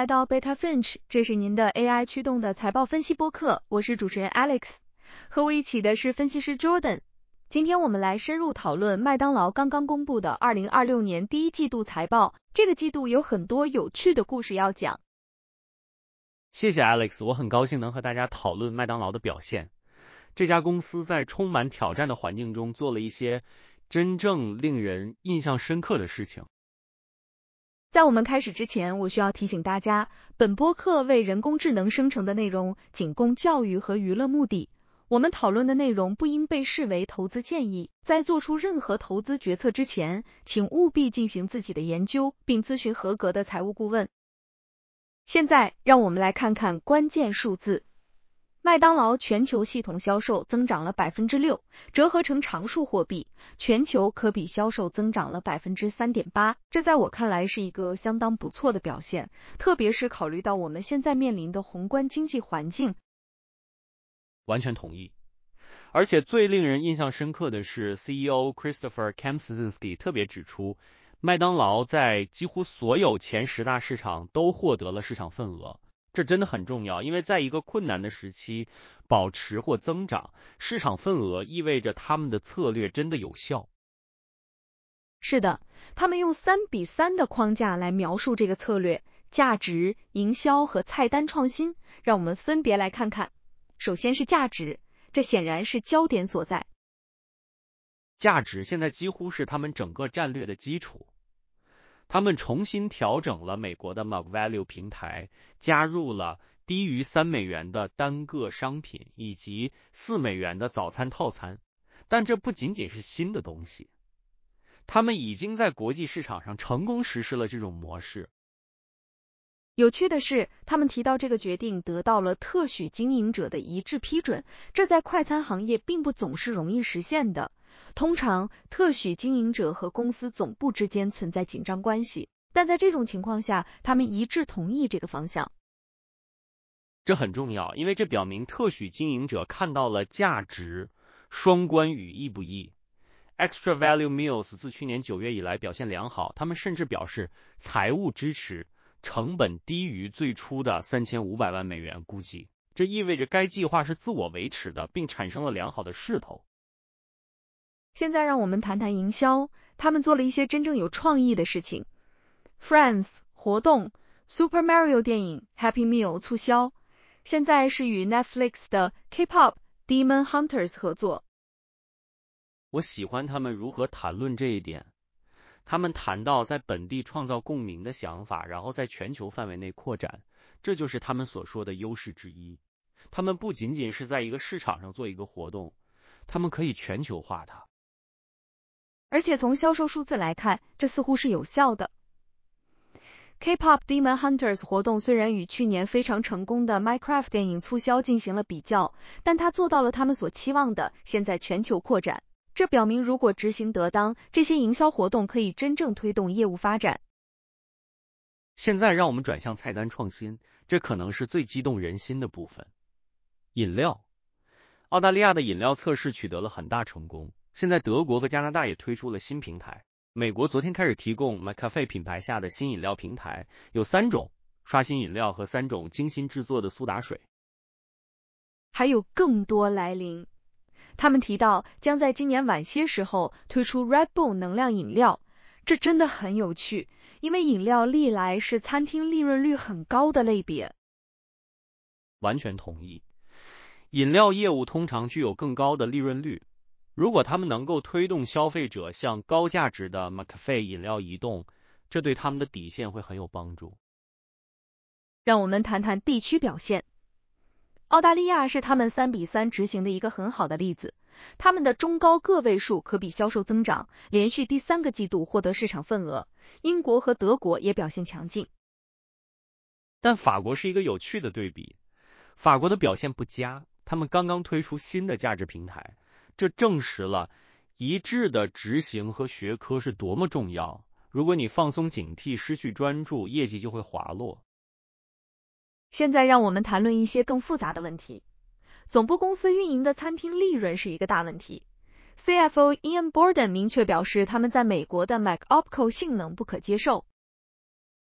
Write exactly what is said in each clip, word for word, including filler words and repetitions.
来到 Beta French， 这是您的 A I 驱动的财报分析播客，我是主持人 Alex， 和我一起的是分析师 Jordan。今天我们来深入讨论麦当劳刚刚公布的二零二六年第一季度财报，这个季度有很多有趣的故事要讲。 谢谢 Alex， 我很高兴能和大家讨论麦当劳的表现。这家公司在充满挑战的环境中做了一些真正令人印象深刻的事情。 在我们开始之前，我需要提醒大家，本播客为人工智能生成的内容仅供教育和娱乐目的，我们讨论的内容不应被视为投资建议。在做出任何投资决策之前，请务必进行自己的研究，并咨询合格的财务顾问。现在，让我们来看看关键数字。麦当劳全球系统销售增长了 百分之六， 折合成常数货币，全球可比销售增长了 百分之三点八， 这在我看来是一个相当不错的表现，特别是考虑到我们现在面临的宏观经济环境。 完全同意。而且最令人印象深刻的是 C E O Christopher Kempczynski 特别指出，麦当劳在几乎所有前十大市场都获得了市场份额。这真的很重要，因为在一个困难的时期保持或增长市场份额，意味着他们的策略真的有效。 是的，他们用三比三的框架来描述这个策略：价值、营销和菜单创新。让我们分别来看看。首先是价值，这显然是焦点所在。 价值现在几乎是他们整个战略的基础。他们重新调整了美国的 McValue 平台，加入了低于三美元的单个商品以及四美元的早餐套餐。但这不仅仅是新的东西，他们已经在国际市场上成功实施了这种模式。 有趣的是，他们提到这个决定得到了特许经营者的一致批准，这在快餐行业并不总是容易实现的。通常，特许经营者和公司总部之间存在紧张关系，但在这种情况下，他们一致同意这个方向。 这很重要，因为这表明特许经营者看到了价值，双关语义不义。Extra Value Meals 自去年九月以来表现良好，他们甚至表示财务支持，成本低于最初的三千五百万美元估计。这意味着该计划是自我维持的，并产生了良好的势头。 现在让我们谈谈营销，他们做了一些真正有創意的事情。Friends 活动、Super Mario 电影、Happy Meal 促销，现在是与 Netflix 的 K-pop Demon Hunters 合作。 我喜欢他们如何谈论这一点。他们谈到在本地创造共鸣的想法，然后在全球范围内扩展，这就是他们所说的优势之一。他们不仅仅是在一个市场上做一个活动，他们可以全球化它。 而且从销售数字来看，这似乎是有效的。K-pop Demon Hunters 活动虽然与去年非常成功的 Minecraft 电影促销进行了比较，但它做到了他们所期望的，现在全球扩展。这表明如果执行得当，这些营销活动可以真正推动业务发展。 现在让我们转向菜单创新，这可能是最激动人心的部分。饮料，澳大利亚的饮料测试取得了很大成功。现在德国和加拿大也推出了新平台。美国昨天开始提供 McCafe 品牌下的新饮料平台，有三种刷新饮料和三种精心制作的苏打水。 还有更多来临。他们提到将在今年晚些时候推出 Red Bull 能量饮料，这真的很有趣，因为饮料历来是餐厅利润率很高的类别。 完全同意。饮料业务通常具有更高的利润率。如果他们能够推动消费者向高价值的 McCafe 饮料移动，这对他们的底线会很有帮助。 让我们谈谈地区表现。澳大利亚是他们三比三执行的一个很好的例子，他们的中高个位数可比销售增长，连续第三个季度获得市场份额。英国和德国也表现强劲。 但法国是一个有趣的对比，法国的表现不佳，他们刚刚推出新的价值平台。这证实了一致的执行和学科是多么重要。如果你放松警惕，失去专注，业绩就会滑落。 现在让我们谈论一些更复杂的问题。总部公司运营的餐厅利润是一个大问题。C F O Ian Borden 明确表示，他们在美国的 McOpCo 性能不可接受。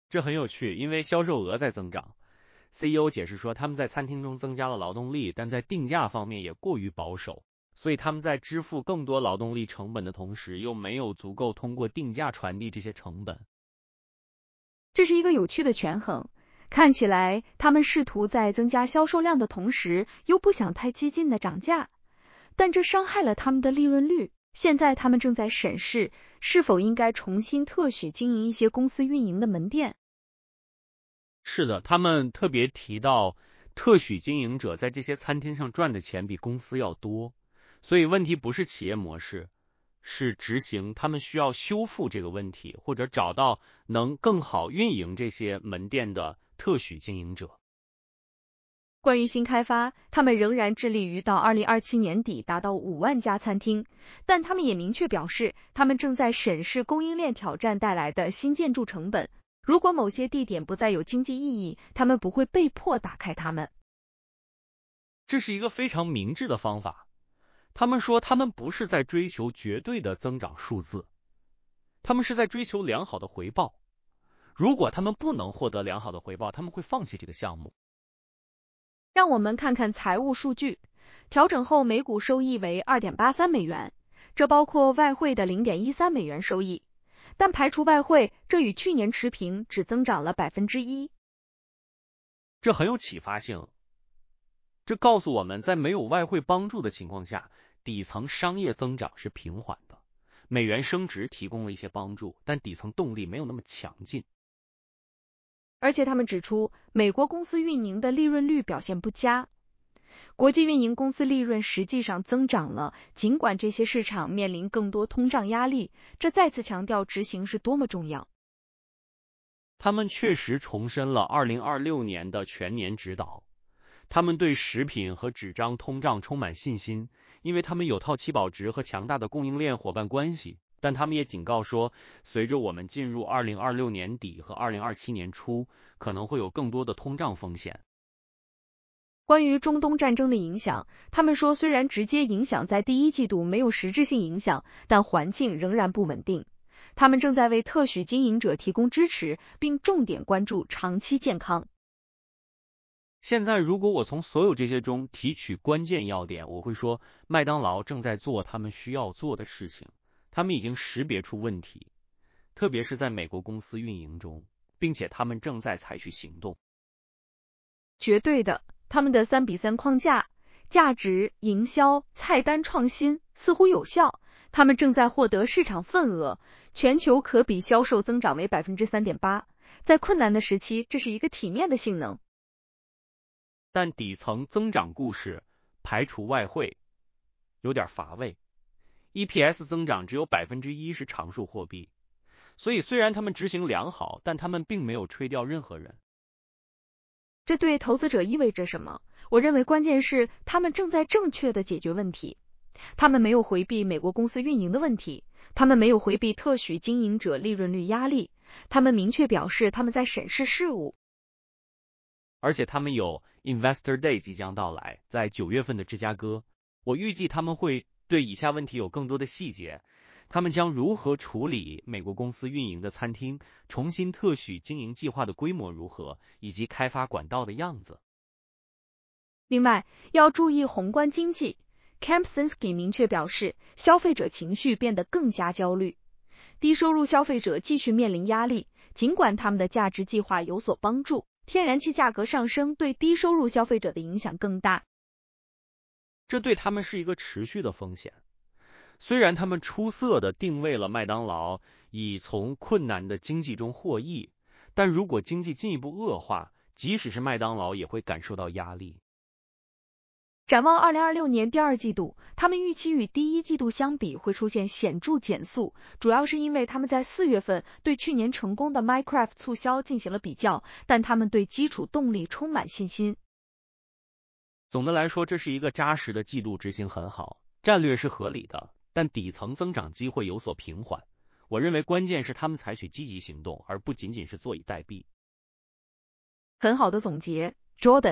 这很有趣，因为销售额在增长。C E O 解释说，他们在餐厅中增加了劳动力，但在定价方面也过于保守，所以他们在支付更多劳动力成本的同时，又没有足够通过定价传递这些成本。 这是一个有趣的权衡，看起来他们试图在增加销售量的同时，又不想太激进的涨价，但这伤害了他们的利润率。现在他们正在审视是否应该重新特许经营一些公司运营的门店。 是的，他们特别提到特许经营者在这些餐厅上赚的钱比公司要多，所以问题不是企业模式，是执行，他们需要修复这个问题，或者找到能更好运营这些门店的特许经营者。 关于新开发，他们仍然致力于到二零二七年底达到五万家餐厅，但他们也明确表示，他们正在审视供应链挑战带来的新建筑成本。如果某些地点不再有经济意义，他们不会被迫打开它们。 这是一个非常明智的方法。他们说，他们不是在追求绝对的增长数字，他们是在追求良好的回报。如果他们不能获得良好的回报，他们会放弃这个项目。 让我们看看财务数据，调整后每股收益为 二点八三美元，这包括外汇的 零点一三美元收益。但排除外汇，这与去年持平，只增长了 百分之一。 这很有启发性。这告诉我们，在没有外汇帮助的情况下，底层商业增长是平缓的。美元升值提供了一些帮助，但底层动力没有那么强劲。 而且他们指出，美国公司运营的利润率表现不佳。国际运营公司利润实际上增长了，尽管这些市场面临更多通胀压力，这再次强调执行是多么重要。 他们确实重申了二零二六年的全年指导，他们对食品和纸张通胀充满信心，因为他们有套期保值和强大的供应链伙伴关系，但他们也警告说，随着我们进入二零二六年底和二零二七年初，可能会有更多的通胀风险。 关于中东战争的影响，他们说虽然直接影响在第一季度没有实质性影响，但环境仍然不稳定。他们正在为特许经营者提供支持，并重点关注长期健康。 现在如果我从所有这些中提取关键要点，我会说麦当劳正在做他们需要做的事情，他们已经识别出问题，特别是在美国公司运营中，并且他们正在采取行动。 绝对的。他们的三比三框架、价值、营销、菜单创新似乎有效，他们正在获得市场份额，全球可比销售增长为 百分之三点八， 在困难的时期，这是一个体面的性能。 但底层增长故事排除外汇有点乏味， E P S 增长只有 百分之一 是常数货币，所以虽然他们执行良好，但他们并没有吹掉任何人。 这对投资者意味着什么？我认为关键是他们正在正确的解决问题。他们没有回避美国公司运营的问题，他们没有回避特许经营者利润率压力，他们明确表示他们在审视事务。 而且他们有 Investor Day 即将到来，在九月份的芝加哥，我预计他们会对以下问题有更多的细节。他们将如何处理美国公司运营的餐厅，重新特许经营计划的规模如何，以及开发管道的样子。 另外，要注意宏观经济。Kempczynski 明确表示，消费者情绪变得更加焦虑，低收入消费者继续面临压力，尽管他们的价值计划有所帮助，天然气价格上升对低收入消费者的影响更大。 这对他们是一个持续的风险。虽然他们出色地定位了麦当劳以从困难的经济中获益，但如果经济进一步恶化，即使是麦当劳也会感受到压力。 展望二零二六年第二季度，他们预期与第一季度相比会出现显著减速，主要是因为他们在四月份对去年成功的 Minecraft 促销进行了比较，但他们对基础动力充满信心。 总的来说，这是一个扎实的季度执行很好，战略是合理的，但底层增长机会有所平缓。我认为关键是他们采取积极行动，而不仅仅是坐以待毙。 很好的总结 ，Jordan。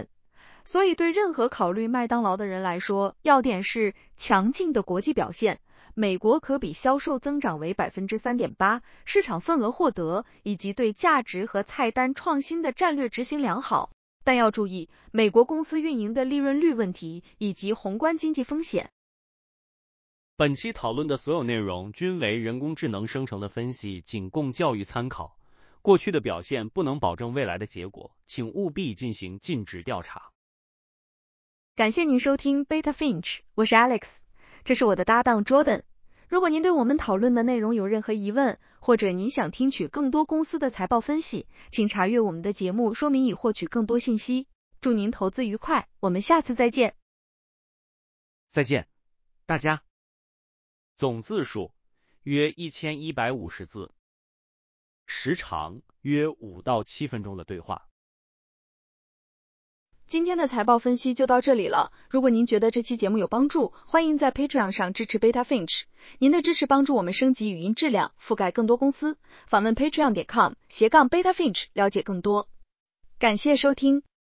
所以对任何考虑麦当劳的人来说，要点是强劲的国际表现，美国可比销售增长为 百分之三点八， 市场份额获得，以及对价值和菜单创新的战略执行良好。但要注意美国公司运营的利润率问题以及宏观经济风险。 本期讨论的所有内容均为人工智能生成的分析，仅供教育参考。过去的表现不能保证未来的结果，请务必进行尽职调查。 感谢您收听 Beta Finch， 我是 Alex， 这是我的搭档 Jordan。如果您对我们讨论的内容有任何疑问，或者您想听取更多公司的财报分析，请查阅我们的节目说明以获取更多信息。祝您投资愉快，我们下次再见。 再见，大家。总字数约一千一百五十字，时长约五到七分钟的对话。 今天的财报分析就到这里了。如果您觉得这期节目有帮助，欢迎在 Patreon 上支持 Beta Finch。您的支持帮助我们升级语音质量，覆盖更多公司。访问 patreon 点 com 斜杠 Beta Finch 了解更多。感谢收听。